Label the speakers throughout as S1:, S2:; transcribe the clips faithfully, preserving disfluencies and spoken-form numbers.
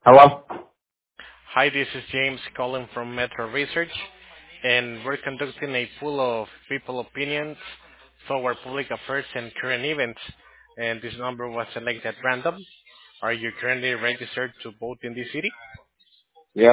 S1: Hello?
S2: Hi, this is James calling from Metro Research, and we're conducting a poll of people opinions for public affairs and current events, and this number was selected at random. Are you currently registered to vote in this city?
S1: Yes.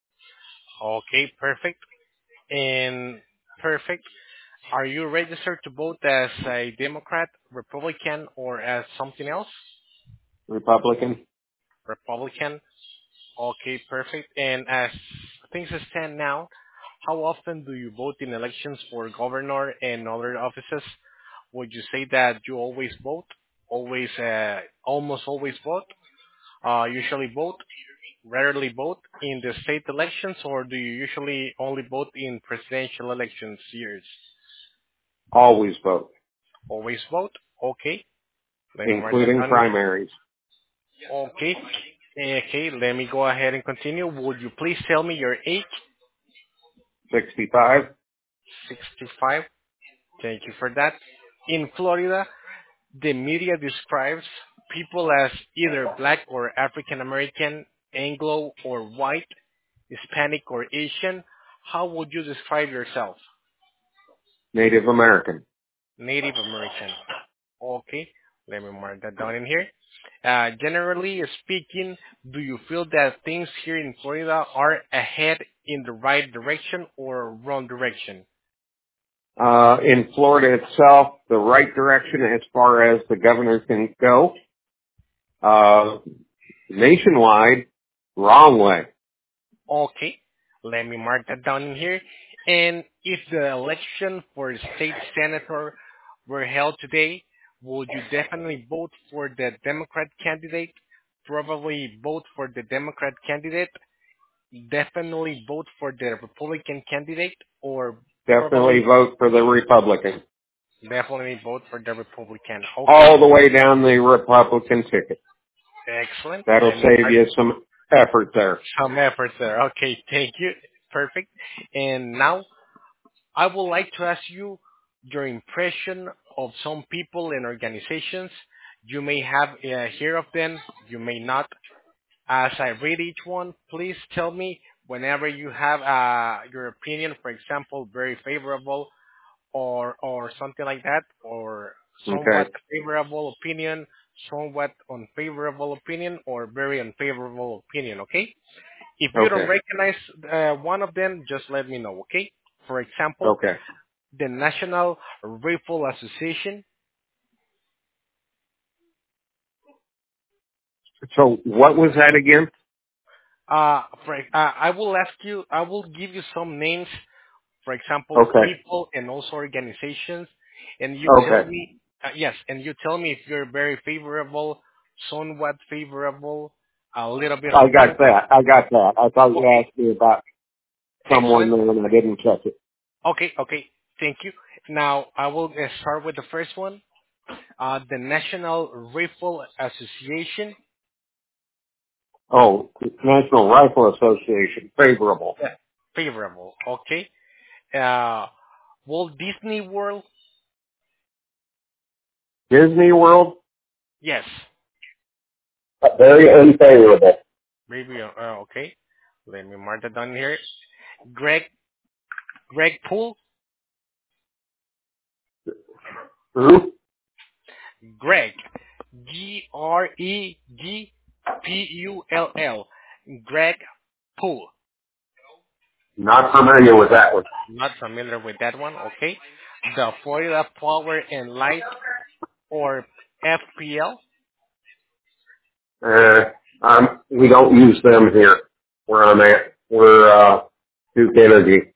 S2: Okay, perfect. And perfect. Are you registered to vote as a Democrat, Republican, or as something else?
S1: Republican?
S2: Republican. Okay, perfect. And as things stand now, how often do you vote in elections for governor and other offices? Would you say that you always vote? Always, uh, almost always vote? Uh, usually vote? Rarely vote in the state elections, or do you usually only vote in presidential elections years?
S1: Always vote,
S2: Always vote? Okay. Let me mark that
S1: including
S2: down.
S1: primaries.
S2: Okay. Okay, let me go ahead and continue. Would you please tell me your age?
S1: sixty-five?
S2: sixty-five. Thank you for that. In Florida, the media describes people as either black or African American, Anglo or white, Hispanic or Asian. How would you describe yourself?
S1: Native American.
S2: Native American. Okay, let me mark that down in here. Uh, generally speaking, do you feel that things here in Florida are ahead in the right direction or wrong direction?
S1: Uh, in Florida itself, the right direction as far as the governor can go. Uh, nationwide, wrong way.
S2: Okay, let me mark that down in here. And if the election for state senator were held today, would you definitely vote for the Democrat candidate? Probably vote for the Democrat candidate? Definitely vote for the Republican candidate? Or
S1: Definitely
S2: probably
S1: vote for the Republican.
S2: definitely vote for the Republican? Okay,
S1: All the way down the Republican ticket.
S2: excellent.
S1: That'll
S2: Let me
S1: save
S2: mark
S1: you some effort there.
S2: some effort there. Okay, thank you. Perfect. And now I would like to ask you your impression of some people and organizations. You may have uh, heard of them, you may not. As I read each one, please tell me whenever you have uh, your opinion, for example, very favorable or or something like that, or somewhat
S1: Okay.
S2: favorable opinion, somewhat unfavorable opinion, or very unfavorable opinion. Okay? If you don't
S1: Okay.
S2: recognize uh, one of them, just let me know. Okay? For example,
S1: Okay.
S2: the National Rifle Association.
S1: So what was that again?
S2: Uh, for, uh, I will ask you, I will give you some names, for example,
S1: Okay.
S2: people and also organizations, and you tell
S1: Okay.
S2: me, uh, yes, and you tell me if you're very favorable, somewhat favorable, a little bit
S1: I got
S2: unfavorable.
S1: that. I got that. I thought you
S2: Okay,
S1: asked me about someone
S2: excellent.
S1: there and I didn't catch it.
S2: Okay, okay, thank you. Now I will uh, start with the first one, uh, the National Rifle Association.
S1: Oh, National Rifle Association, favorable.
S2: Yeah. Favorable. Okay. Uh, Walt Disney World.
S1: Disney World,
S2: Yes.
S1: uh, very unfavorable.
S2: Maybe. Uh, uh, okay. Let me mark that down here. Greg. Greg Poole.
S1: Who?
S2: Greg. G R E G P U L L. Greg Poole.
S1: Not familiar with that one.
S2: Not familiar with that one. Okay. The Florida Power and Light, or F P L.
S1: Uh, um, we don't use them here where I'm at. We're, uh, Duke Energy.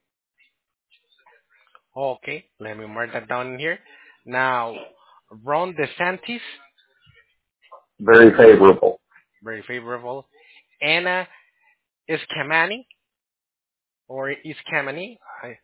S2: Okay. Let me mark that down in here. Now, Ron DeSantis.
S1: Very favorable.
S2: Very favorable. Anna Eskamani, or Iskamani. I,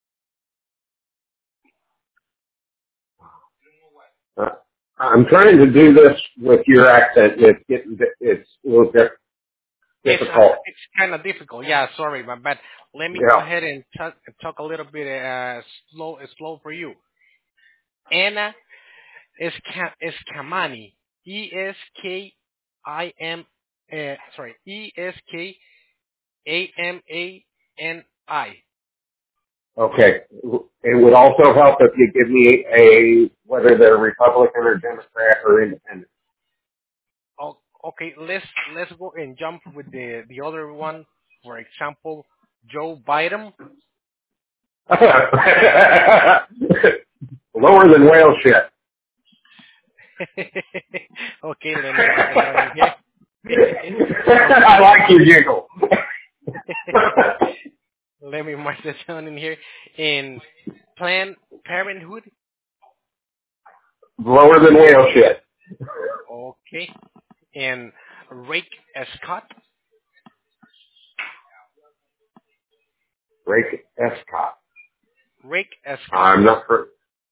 S1: Uh, I'm trying to do this with your accent. It's getting, it's a little bit
S2: it's uh,
S1: difficult.
S2: it's kind of difficult. Yeah, sorry, my bad. Let me go
S1: Yeah.
S2: ahead and talk, talk a little bit uh, slow, slow for you. Anna Eska, Eskamani, E S K I M Uh, sorry, E S K A M A N I.
S1: Okay. It would also help if you give me a, whether they're Republican or Democrat or independent.
S2: Oh, okay, let's let's go and jump with the the other one. For example, Joe Biden.
S1: Lower than whale shit.
S2: Okay, let me mark it down in here.
S1: I like your giggle.
S2: Let me mark this down in here. In Planned Parenthood.
S1: Lower than whale shit.
S2: Okay. And Rick Scott.
S1: Rick Escott.
S2: Rick Scott.
S1: I'm not sure.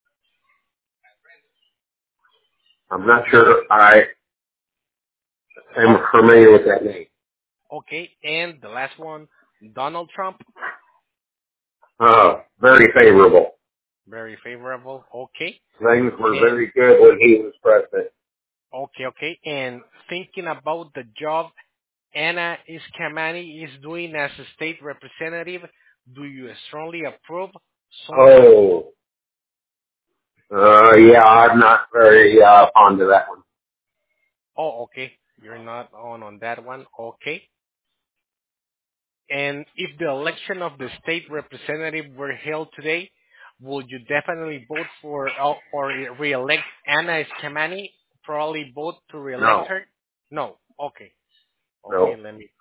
S1: I'm not sure I am familiar with that name.
S2: Okay. And the last one, Donald Trump.
S1: Uh, very favorable.
S2: Very favorable. Okay.
S1: Things were
S2: And
S1: very good when he was president.
S2: okay, okay. And thinking about the job Anna Iskamani is doing as a state representative, do you strongly approve? Someone?
S1: Oh, uh, yeah, I'm not very uh, fond of that one.
S2: Oh, okay. You're not on on that one. Okay. And if the election of the state representative were held today, would you definitely vote for uh, or re-elect Anna Iskamani? Probably vote to re-elect
S1: No,
S2: her? No. Okay. Okay,
S1: no.
S2: let me.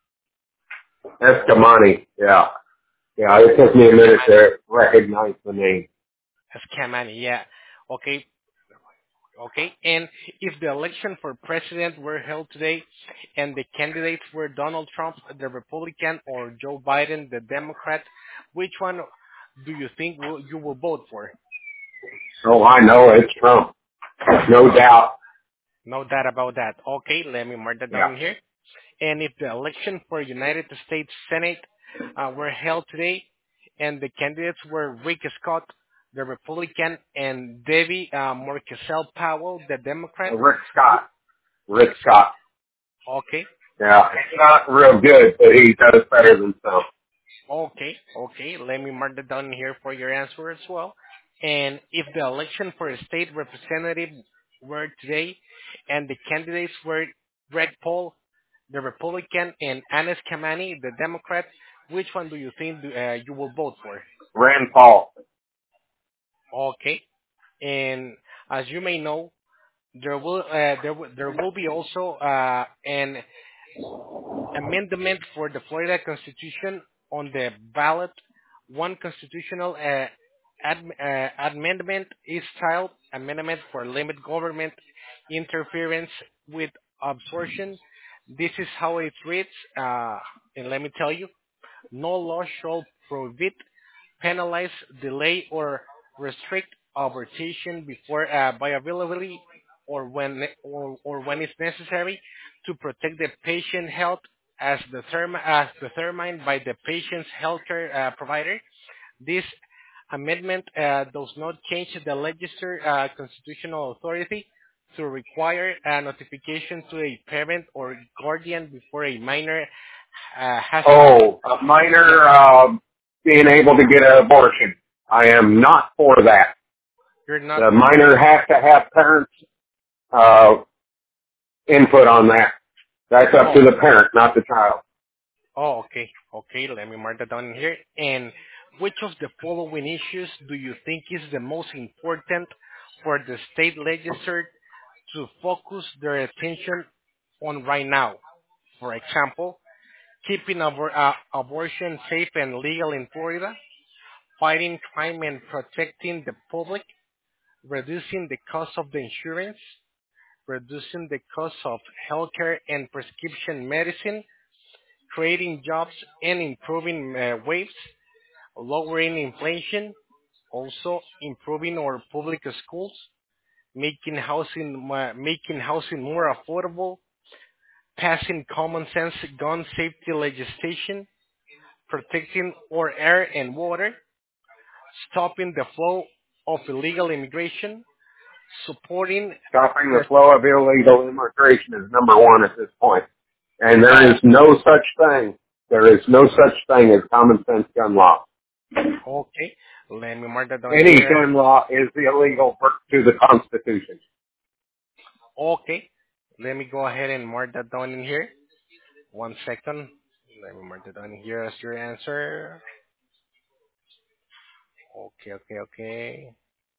S2: Okay.
S1: Escamani, yeah. Yeah, it took me a minute to recognize the name.
S2: Iskamani, yeah. Okay. Okay, and if the election for president were held today and the candidates were Donald Trump, the Republican, or Joe Biden, the Democrat, which one do you think will, you will vote for?
S1: Oh, I know, it's Trump. No doubt.
S2: No doubt about that. Okay, let me mark that
S1: Yeah.
S2: down here. And if the election for United States Senate uh, were held today and the candidates were Rick Scott, the Republican, and Debbie uh, Marquesel Powell, the Democrat,
S1: Rick Scott. Rick Scott.
S2: okay.
S1: Yeah, he's not real good, but he does better than some.
S2: Okay, okay. Let me mark that down here for your answer as well. And if the election for a state representative were today, and the candidates were Greg Paul, the Republican, and Anis Kamani, the Democrat, which one do you think uh, you will vote for?
S1: Rand Paul.
S2: Okay. And as you may know, there will uh, there will there will be also uh, an amendment for the Florida Constitution on the ballot. One constitutional uh, ad, uh, amendment is styled Amendment for Limit Government Interference with Absorption. This is how it reads, uh, and let me tell you, no law shall prohibit, penalize, delay, or restrict abortion before uh, viability or when or, or when it's necessary to protect the patient health as determined as determined by the patient's healthcare uh, provider. This amendment uh, does not change the legislature uh, constitutional authority to require a notification to a parent or guardian before a minor uh, has to be.
S1: Oh, a minor um, being able to get an abortion. I am not for that.
S2: You're not
S1: The
S2: for that.
S1: minor has to have parents' uh, input on that. That's up
S2: Oh,
S1: to the parent, not the child.
S2: oh, okay, okay. Let me mark that down in here. And which of the following issues do you think is the most important for the state legislature to focus their attention on right now? For example, keeping abor- uh, abortion safe and legal in Florida, fighting crime and protecting the public, reducing the cost of the insurance, reducing the cost of healthcare and prescription medicine, creating jobs and improving uh, wages, lowering inflation, also improving our public schools, making housing uh, making housing more affordable, passing common sense gun safety legislation, protecting our air and water, stopping the flow of illegal immigration, supporting
S1: Stopping the
S2: res-
S1: flow of illegal immigration is number one at this point. And there is no such thing. There is no such thing as common sense gun law.
S2: Okay. Let me mark that down
S1: Any
S2: here.
S1: gun law is illegal per- to the Constitution.
S2: Okay. Let me go ahead and mark that down in here. One second. Let me mark that down here as your answer. Okay, okay, okay.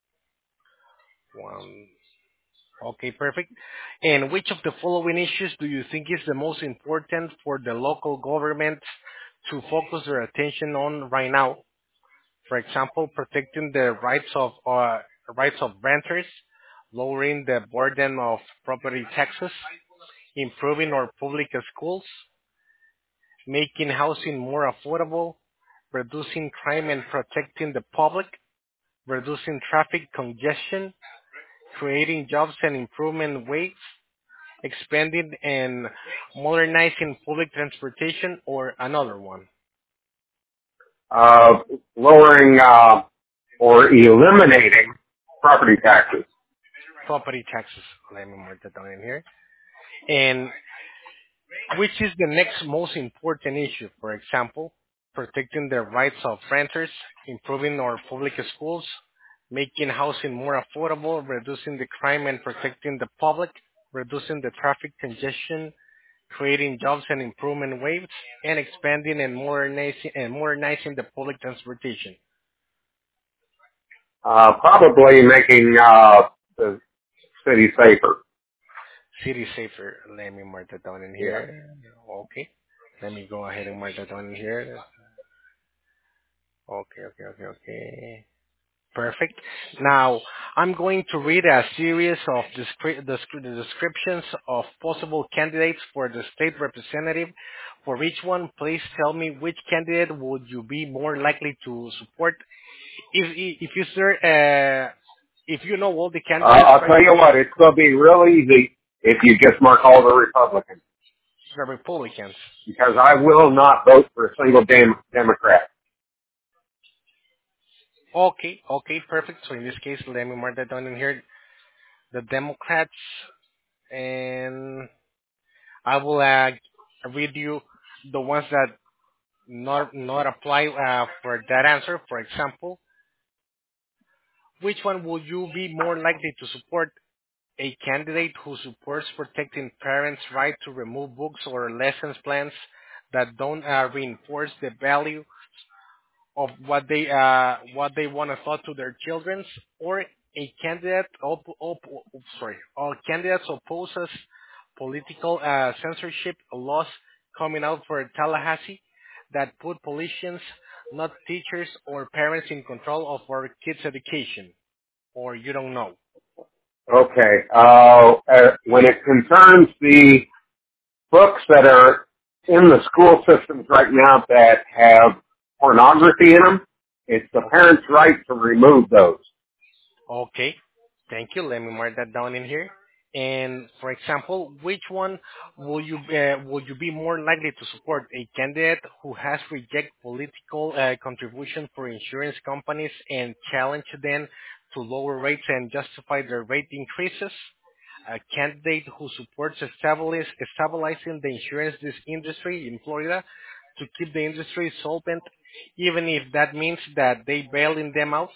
S2: One. Okay, perfect. And which of the following issues do you think is the most important for the local government to focus their attention on right now? For example, protecting the rights of uh, rights of renters, lowering the burden of property taxes, improving our public schools, making housing more affordable, reducing crime and protecting the public, reducing traffic congestion, creating jobs and improvement ways, expanding and modernizing public transportation, or another one?
S1: Uh, lowering uh, or eliminating property taxes.
S2: Property taxes. Let me mark that down in here. And which is the next most important issue? For example, protecting the rights of renters, improving our public schools, making housing more affordable, reducing the crime and protecting the public, reducing the traffic congestion, creating jobs and improvement waves, and expanding and modernizing, and modernizing the public transportation.
S1: Uh, probably making uh, the city safer.
S2: City safer. Let me mark that down in
S1: Yeah.
S2: here. Okay. Let me go ahead and mark that down in here. Okay, okay, okay, okay. Perfect. Now, I'm going to read a series of descri- descri- the descriptions of possible candidates for the state representative. For each one, please tell me which candidate would you be more likely to support. If if you sir, uh, if you know all the
S1: Uh,
S2: candidates,
S1: I'll
S2: for
S1: tell you what, it's going to be real easy if you just mark all the Republicans,
S2: the Republicans.
S1: because I will not vote for a single dem- Democrat.
S2: Okay, okay, perfect. So in this case, let me mark that down in here. The Democrats, and I will uh, read you the ones that not not apply uh, for that answer. For example, which one would you be more likely to support? A candidate who supports protecting parents' right to remove books or lessons plans that don't uh, reinforce the value of what they uh, what they want to taught to their children, or a candidate op- op- op- sorry, or candidates opposes political uh, censorship laws coming out for Tallahassee that put politicians, not teachers or parents, in control of our kids' education, or you don't know.
S1: Okay. Uh, uh, when it concerns the books that are in the school systems right now that have pornography in them, it's the parents' right to remove those.
S2: Okay, thank you. Let me mark that down in here. And for example, which one will you uh, will you be more likely to support? A candidate who has rejected political uh, contribution for insurance companies and challenge them to lower rates and justify their rate increases? A candidate who supports stabilis- stabilizing the insurance this industry in Florida to keep the industry solvent, even if that means that they bailing them out?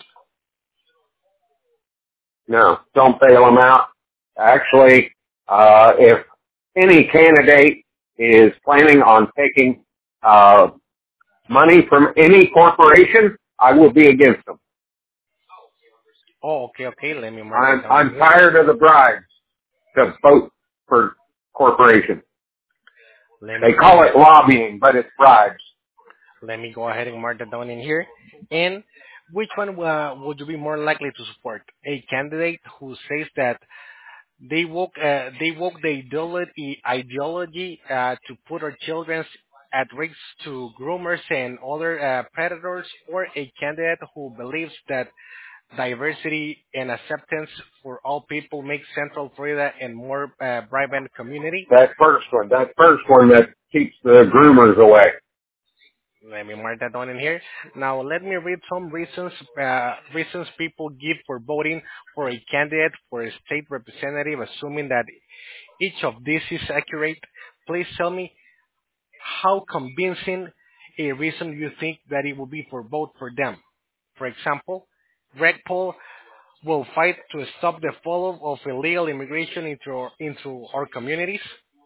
S1: No, don't bail them out. Actually, uh, if any candidate is planning on taking uh, money from any corporation, I will be against them.
S2: Oh, okay, okay. Let me mark that
S1: I'm
S2: down in
S1: I'm
S2: here.
S1: tired of the bribes to vote for corporations.
S2: Let
S1: They
S2: me
S1: call
S2: go.
S1: it lobbying, but it's bribes.
S2: Let me go ahead and mark that down in here. And which one uh, would you be more likely to support? A candidate who says that they woke uh, they woke the ideology ideology uh, to put our children at risk to groomers and other uh, predators, or a candidate who believes that diversity and acceptance for all people makes Central Florida a more uh, vibrant community?
S1: That first one, that first one that keeps the groomers away.
S2: Let me mark that down in here. Now, let me read some reasons uh, reasons people give for voting for a candidate for a state representative, assuming that each of these is accurate. please tell me how convincing a reason you think that it will be for vote for them. For example, Greg Paul will fight to stop the flow of illegal immigration into our, into our communities.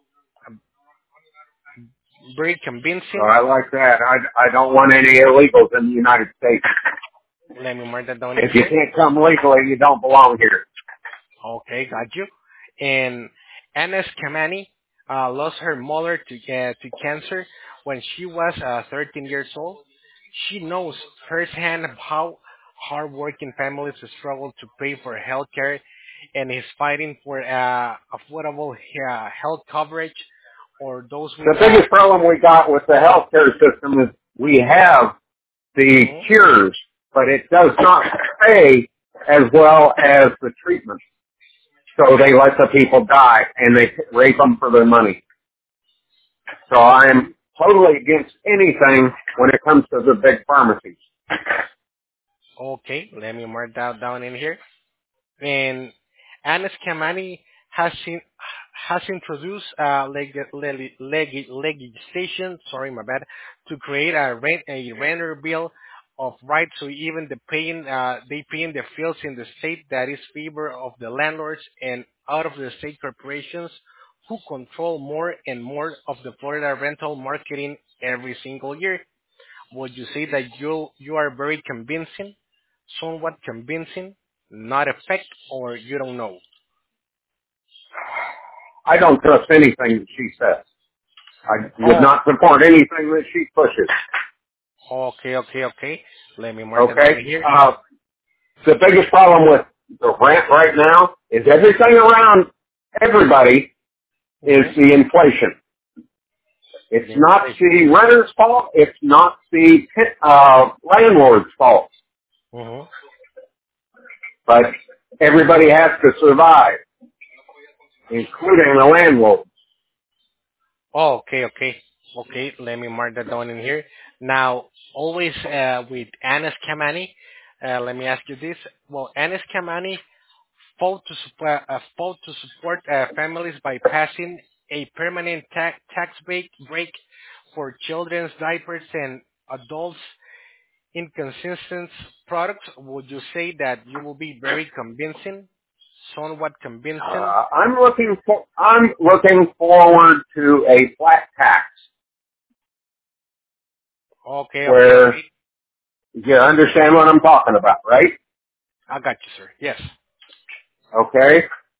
S2: Very
S1: So
S2: convincing.
S1: I like that. I, I don't want any illegals in the United States.
S2: Let me mark that down in
S1: If you
S2: here.
S1: can't come legally, you don't belong here.
S2: Okay, got you. And Anas Kamani uh, lost her mother to uh, to cancer when she was uh, thirteen years old. She knows firsthand how hardworking families struggle to pay for health care and is fighting for uh, affordable uh, health coverage or those
S1: The
S2: without.
S1: biggest problem we got with the healthcare system is we have the
S2: Mhm.
S1: cures, but it does not pay as well as the treatment. So they let the people die and they rape them for their money. So I'm totally against anything when it comes to the big pharmacies.
S2: Okay, let me mark that down in here. And Anas Kamani has in, has introduced uh, leg, leg, leg, legislation, sorry, my bad, to create a rent a renter bill of rights. So even the paying uh, they pay in the fields in the state that is favor of the landlords and out of the state corporations who control more and more of the Florida rental marketing every single year. Would you say that you you are very convincing, somewhat convincing, not a fact, or you don't know?
S1: I don't trust anything that she says. I would
S2: Oh,
S1: not support anything that she pushes.
S2: okay, okay, okay. Let me mark that
S1: Okay?
S2: down here.
S1: Uh, the biggest problem with the rent right now is everything around everybody is
S2: Mm-hmm.
S1: the inflation. It's
S2: The
S1: not
S2: inflation.
S1: the renter's fault. It's not the uh, landlord's fault.
S2: Mm-hmm.
S1: But everybody has to survive, including the landlord.
S2: Oh, okay, okay, okay. Let me mark that down in here. Now, always uh, with Anas Kamani, uh, let me ask you this. Well, Anas Kamani fought to support, uh, fought to support uh, families by passing a permanent ta- tax break, break for children's diapers and adults inconsistent products. Would you say that you will be very convincing, somewhat convincing?
S1: Uh, I'm looking for, I'm looking forward to a flat tax
S2: Okay, okay,
S1: where
S2: okay.
S1: you understand what I'm talking about, right?
S2: I got you, sir. Yes.
S1: Okay?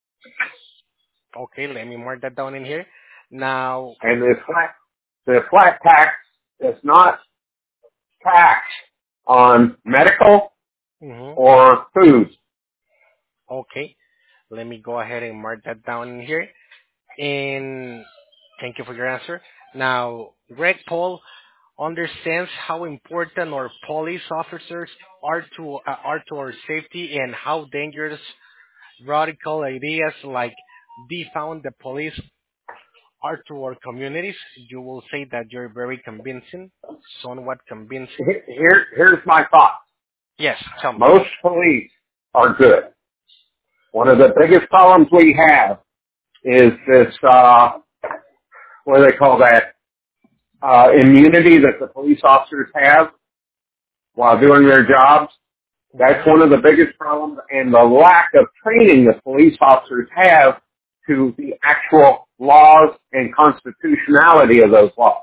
S2: Okay, let me mark that down in here. Now,
S1: And the flat, the flat tax is not tax on medical
S2: hmm
S1: or food.
S2: okay, let me go ahead and mark that down in here. And thank you for your answer. Now, Greg Paul understands how important our police officers are to uh, are to our safety and how dangerous radical ideas like defund the police are to our communities. You will say that you're very convincing, somewhat convincing.
S1: Here, here's my thought.
S2: Yes, tell me.
S1: Most police are good. One of the biggest problems we have is this, uh, what do they call that, uh, immunity that the police officers have while doing their jobs.
S2: hmm
S1: That's one of the biggest problems, and the lack of training the police officers have to the actual laws and constitutionality of those laws.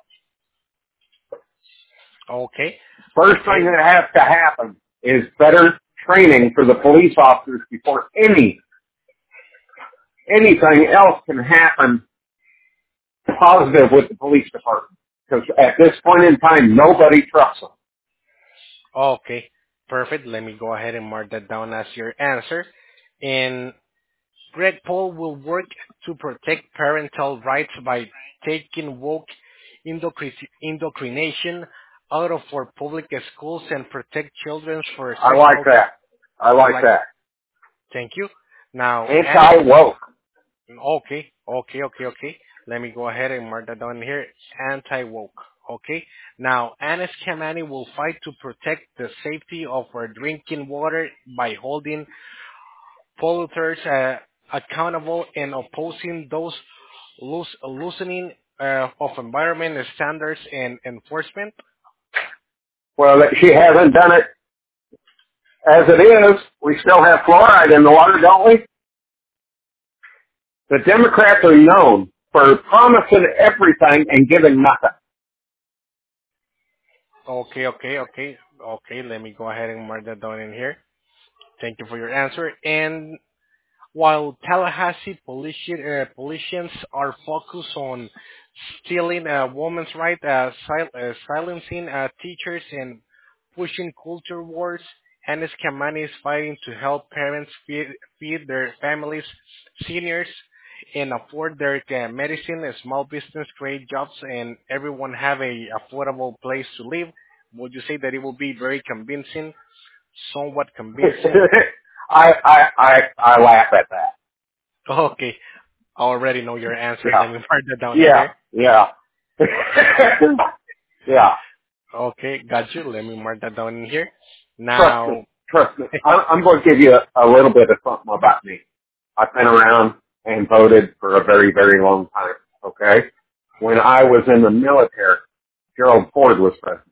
S2: Okay,
S1: First thing
S2: okay,
S1: that has to happen is better training for the police officers before any anything else can happen positive with the police department. Because at this point in time, nobody trusts them.
S2: okay. Perfect. Let me go ahead and mark that down as your answer. And Greg Paul will work to protect parental rights by taking woke indoctri- indoctrination out of our public schools and protect children for
S1: I like
S2: sexual.
S1: that. I
S2: You
S1: like
S2: like?
S1: that.
S2: Thank you. Now, Anas.
S1: Anti-woke.
S2: Okay, okay, okay, okay. Let me go ahead and mark that down here. Anti-woke. Okay. Now, Anas Kamani will fight to protect the safety of our drinking water by holding polluters uh, accountable and opposing those loos- loosening uh, of environment standards and enforcement?
S1: Well, she hasn't done it as it is. We still have fluoride in the water, don't we? The Democrats are known for promising everything and giving nothing.
S2: Okay, okay, okay, okay. Let me go ahead and mark that down in here. Thank you for your answer. And while Tallahassee police, uh, politicians are focused on stealing uh, women's rights, uh, sil- uh, silencing uh, teachers, and pushing culture wars, Anis Kamani is fighting to help parents feed, feed their families, seniors, and afford their uh, medicine, a small business, create jobs, and everyone have a affordable place to live. Would you say that it will be very convincing, somewhat convincing?
S1: I, I, I, I laugh at that.
S2: Okay, I already know your answer.
S1: Yeah.
S2: Let me write that down in
S1: Yeah.
S2: here.
S1: Yeah. Yeah.
S2: Okay, got you. Let me mark that down in here.
S1: Trust me.
S2: Now,
S1: Trust me. I- I'm going to give you a, a little bit of something about me. I've been around and voted for a very, very long time. Okay? When I was in the military, Gerald Ford was president.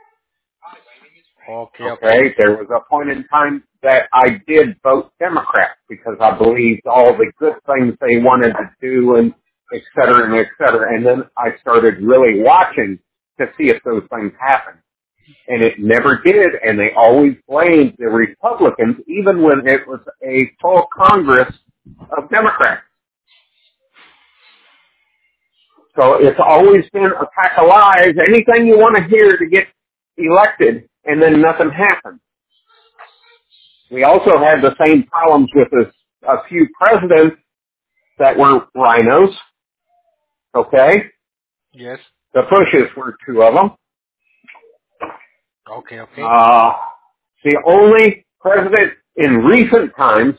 S2: okay, okay,
S1: Okay? There was a point in time that I did vote Democrat because I believed all the good things they wanted to do and et cetera and et cetera. And then I started really watching to see if those things happened. And it never did, and they always blamed the Republicans, even when it was a full Congress of Democrats. So it's always been a pack of lies, anything you want to hear to get elected, and then nothing happens. We also had the same problems with a, a few presidents that were rhinos, okay?
S2: yes,
S1: The Bushes were two of them.
S2: okay, okay,
S1: Uh, the only president in recent times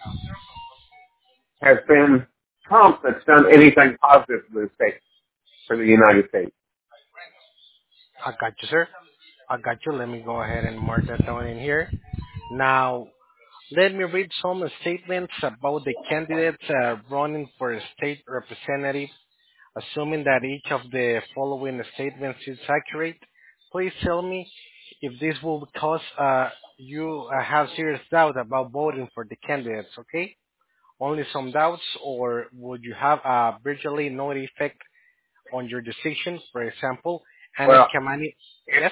S1: has been Trump that's done anything positive for the state, for the United States.
S2: I got you, sir. I got you. Let me go ahead and mark that down in here. Now, let me read some statements about the candidates uh, running for a state representative. Assuming that each of the following statements is accurate, please tell me if this will cause uh, you uh, have serious doubt about voting for the candidates, okay? Only some doubts, or would you have uh, virtually no effect on your decision? For example, Anis
S1: Well,
S2: Kamani, yes?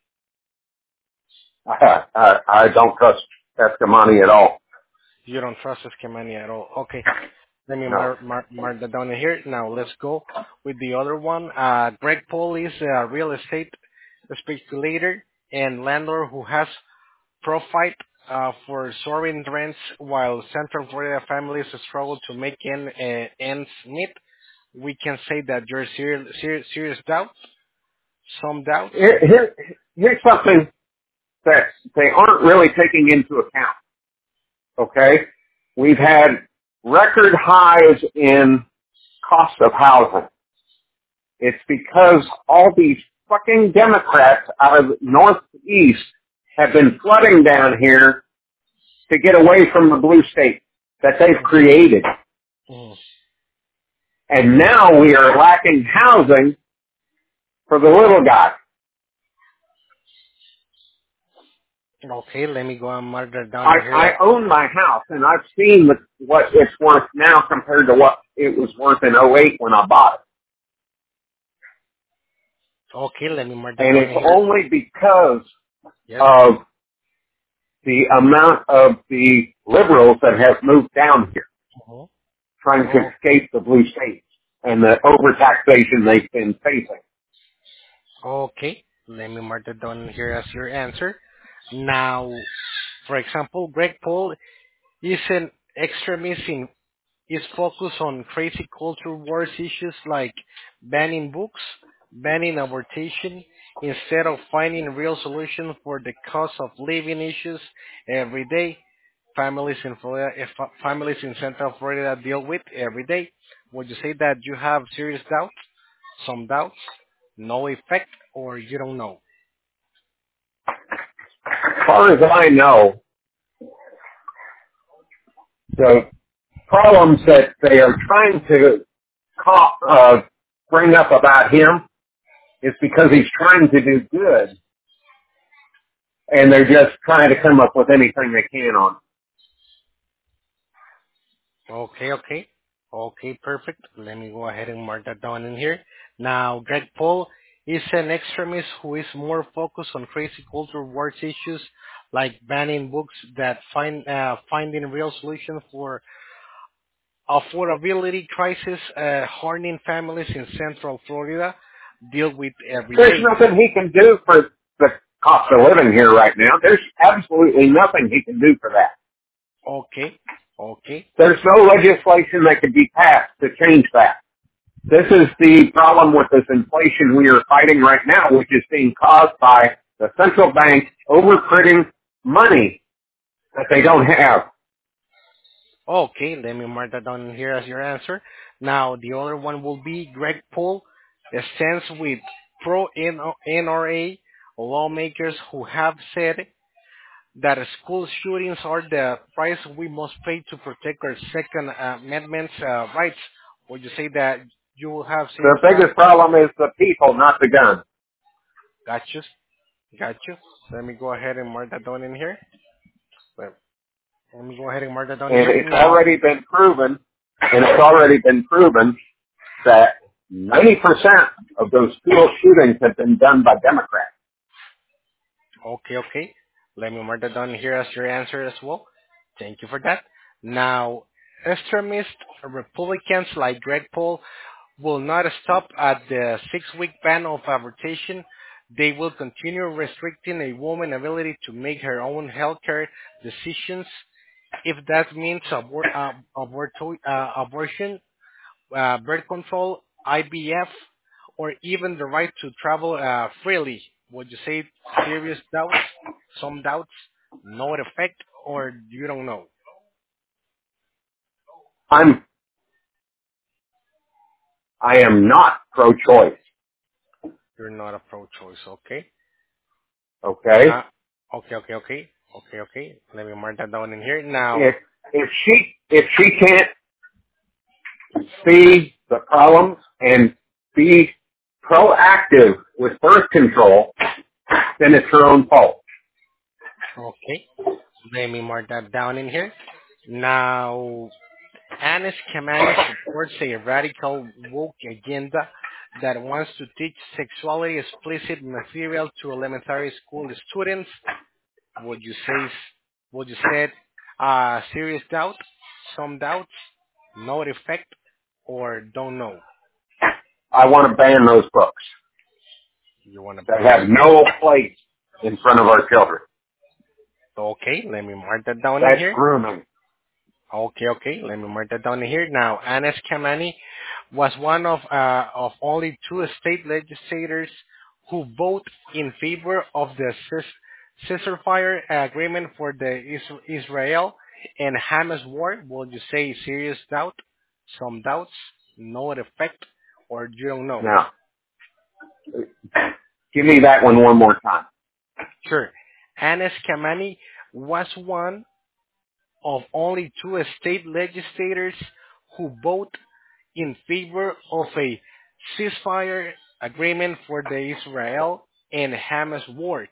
S1: I, I, I don't trust Escamani at all.
S2: You don't trust Kamani at all. Okay, let me
S1: No.
S2: mark, mark, mark that down here. Now let's go with the other one. Uh, Greg Paul is a real estate speculator and landlord who has profit uh, for soaring rents while Central Florida families struggle to make end, uh, ends meet. We can say that you're serious, serious, serious doubts, some doubts.
S1: Here, here, here's something that they aren't really taking into account, okay? We've had record highs in cost of housing. It's because all these fucking Democrats out of the Northeast have been flooding down here to get away from the blue state that they've created.
S2: Mm.
S1: And now we are lacking housing for the little guy.
S2: Okay, let me go and mark that down
S1: I,
S2: in here.
S1: I own my house, and I've seen the, what it's worth now compared to what it was worth in oh eight when I bought
S2: Okay, let me mark
S1: it.
S2: that
S1: And
S2: down
S1: it's
S2: in here.
S1: only because
S2: Yes.
S1: of the amount of the liberals that have moved down here
S2: Mhm.
S1: trying to
S2: Oh,
S1: escape the blue states and the overtaxation they've been facing.
S2: okay, let me mark that down here as your answer. Now, for example, Greg Paul is an extremist in is focused on crazy culture wars issues like banning books, banning abortion, instead of finding real solutions for the cost of living issues every day. Families in Florida, eh, fa- families in Central Florida deal with every day. Would you say that you have serious doubts, some doubts, no effect, or you don't know?
S1: As far as I know, the problems that they are trying to co- uh, bring up about him is because he's trying to do good, and they're just trying to come up with anything they can on.
S2: Okay, okay. Okay, perfect. Let me go ahead and mark that down in here. Now, Greg Paul is an extremist who is more focused on crazy culture wars issues like banning books that find uh, finding real solutions for affordability crisis, uh, harming families in Central Florida deal with every
S1: There's
S2: day.
S1: nothing he can do for the cost of living here right now. There's absolutely nothing he can do for that.
S2: Okay, okay,
S1: There's no legislation that can be passed to change that. This is the problem with this inflation we are fighting right now, which is being caused by the central bank overprinting money that they don't have.
S2: okay. Let me mark that down here as your answer. Now, the other one will be Greg Paul stands with pro-N R A lawmakers who have said that school shootings are the price we must pay to protect our Second Amendment's uh, rights. Would you say that you will have
S1: The
S2: serious doubt?
S1: biggest problem is the people, not the guns.
S2: Got you. Got you. Let me go ahead and mark that down in here. Let let me go ahead and mark that down
S1: And
S2: here
S1: it's
S2: now.
S1: already been proven, and it's already been proven that ninety percent of those school shootings have been done by Democrats.
S2: Okay, okay. Let me mark that down here as your answer as well. Thank you for that. Now, extremist Republicans like Greg Paul will not stop at the six-week ban of abortion. They will continue restricting a woman's ability to make her own healthcare decisions. If that means abor- uh, aborto- uh, abortion, uh, birth control, I V F, or even the right to travel uh, freely. Would you say serious doubts, some doubts, no effect, or you don't know?
S1: I'm, I am not pro-choice,
S2: You're not a pro-choice, okay?
S1: okay?
S2: Now, okay, okay, okay, okay, okay. Let me mark that down in here. Now,
S1: If, if she, if she can't see the problems and be proactive with birth control, then it's her own fault.
S2: okay, let me mark that down in here. Now, Anis Kamani supports a radical woke agenda that wants to teach sexuality explicit material to elementary school students. Would you say, would you say, uh, serious doubt, some doubts, no effect, or don't know?
S1: I want to ban those books
S2: You want to
S1: that
S2: ban
S1: have
S2: those?
S1: no place in front of our children.
S2: Okay, let me mark that down in
S1: That's
S2: here.
S1: grooming.
S2: Okay, okay. Let me mark that down here. Now, Anas Kamani was one of uh, of only two state legislators who vote in favor of the ces- ceasefire agreement for the Is- Israel and Hamas war. Would you say serious doubt, some doubts, no effect, or you don't know?
S1: Now, give me that one one more time.
S2: Sure. Anas Kamani was one of only two state legislators who vote in favor of a ceasefire agreement for the Israel and Hamas war.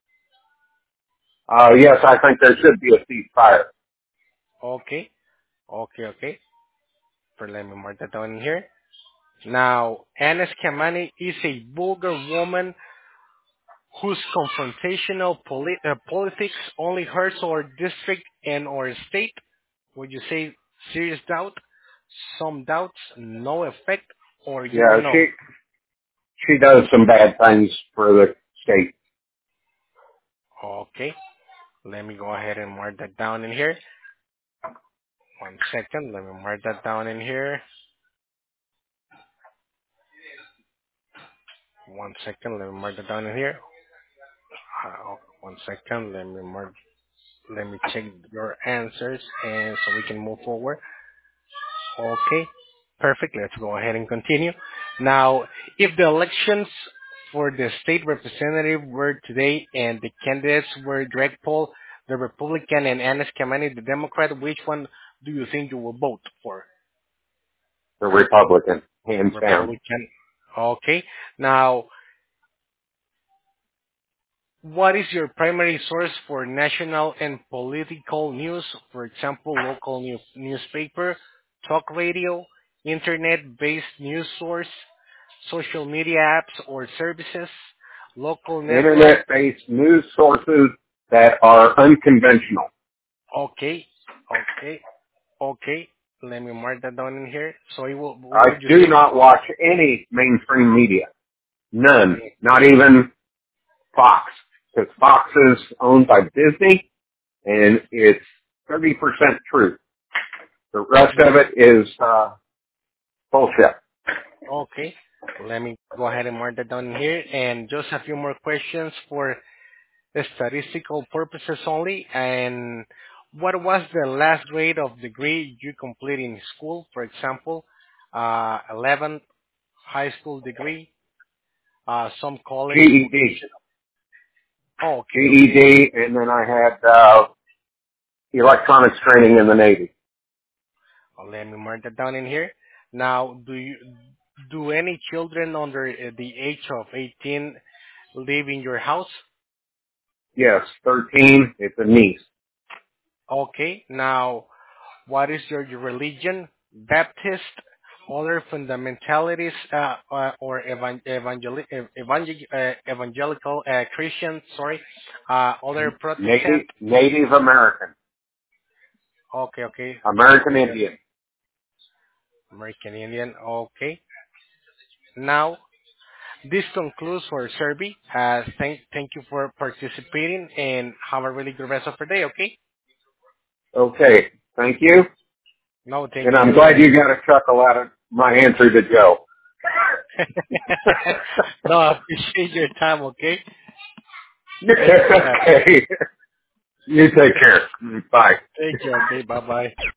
S1: Uh, yes, I think there should be a ceasefire.
S2: Okay, okay, okay. For let me mark that down in here. Now, Anas Kamani is a vulgar woman whose confrontational poli- uh, politics only hurts our district and our state. Would you say serious doubt, some doubts, no effect, or you
S1: Yeah,
S2: don't know?
S1: she she does some bad things for the state.
S2: Okay, let me go ahead and mark that down in here. One second, let me mark that down in here. One second, let me mark that down in here. Uh, one second, let me mark, let me check your answers and so we can move forward. Okay, perfect. Let's go ahead and continue. Now, if the elections for the state representative were today and the candidates were Greg Paul, the Republican, and Anis Kamani, the Democrat, which one do you think you will vote for?
S1: The Republican, hands down.
S2: Republican. Okay. Now, what is your primary source for national and political news? For example, local news, newspaper, talk radio, internet-based news source, social media apps or services, local network.
S1: Internet-based news sources that are unconventional.
S2: Okay, okay, okay. Let me mark that down in here. So it will, what
S1: I
S2: would you
S1: do
S2: say?
S1: not watch any mainstream media. None. Not even Fox. Because Fox is owned by Disney, and it's thirty percent truth. The rest of it is uh, bullshit.
S2: Okay. Let me go ahead and mark that down here. And just a few more questions for statistical purposes only. And what was the last grade of degree you completed in school? For example, uh, eleventh high school degree, uh, some college
S1: GED.
S2: vocational. Oh, okay, okay.
S1: GED, and then I had uh, electronics training in the Navy.
S2: Well, let me mark that down in here. Now, do you do any children under uh, the age of eighteen live in your house?
S1: Yes, thirteen. It's a niece.
S2: Okay. Now, what is your religion? Baptist, other fundamentalities, uh, uh, or evan- evangeli- ev- evangel- uh, evangelical uh, Christian? Sorry, uh, other Protestant.
S1: Native, Native American.
S2: Okay, okay.
S1: American Indian.
S2: American Indian. Okay. Now, this concludes our survey. Uh, thank, thank you for participating and have a really good rest of your day. Okay.
S1: Okay, thank you.
S2: No, thank
S1: And I'm
S2: you.
S1: glad you got a chuckle out of my answer to Joe.
S2: No, I appreciate your time. Okay. Thank you for that.
S1: Okay. You take care. Bye.
S2: Thank you. Okay. Bye bye.